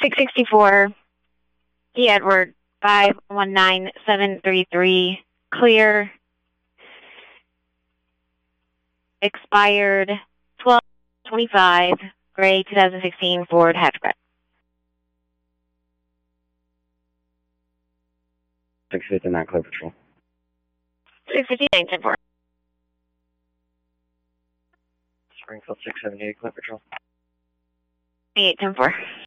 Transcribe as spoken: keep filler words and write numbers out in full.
six sixty-four, D. Edward, five one nine seven three three, clear, expired twelve twenty-five, gray twenty sixteen Ford hatchback. six fifty-nine Clear Patrol. six fifty-nine, ten four. Springfield six seventy-eight Clear Patrol. eight ten four.